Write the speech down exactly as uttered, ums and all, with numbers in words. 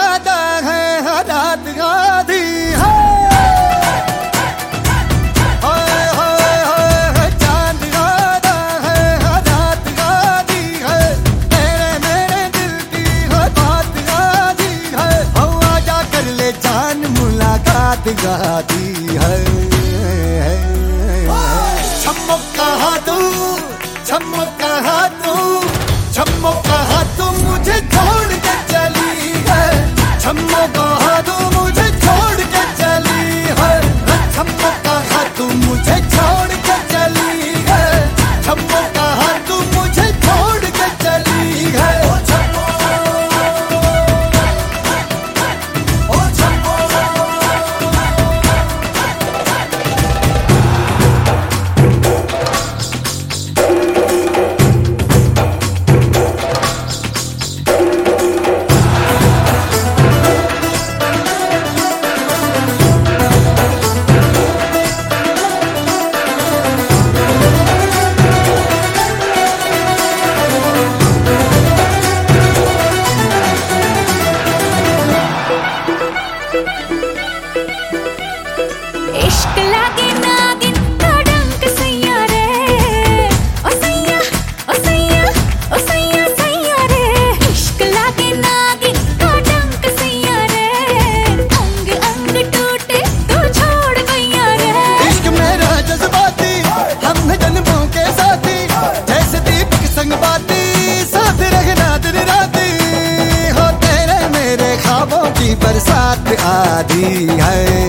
ज्यादा है रात आधी है, हाय हाय हाय चांद ज्यादा है रात आधी है, तेरे मेरे दिल की है बात आधी है, हो आजा कर ले जान मुलाकात आधी है। छम्मक कहा तू, छम्मक कहा तू, छम्मक कहा तू मुझे छोड़ के चली है, छम्मक कहा तू मुझे छोड़ के चली है, छम्मक कहा तू मुझे छोड़ के चली है, छम्मक कहा तू मुझे छोड़ के चली है। ओ छम्मो, ओ छम्मो, इश्क लागे नागिन का डंक सैया रे, ओ सैया ओ सैया ओ सैया सैया रे, इश्क लागे नागिन का डंक सैया रे, अंग अंग टूटे तू छोड़ गैया रे। इश्क मेरा जज्बाती हम है जन्मों के साथी, जैसे दीपक संग बाती साथ रहना दिन राती, हो तेरे मेरे ख्वाबों की बरसात आधी है।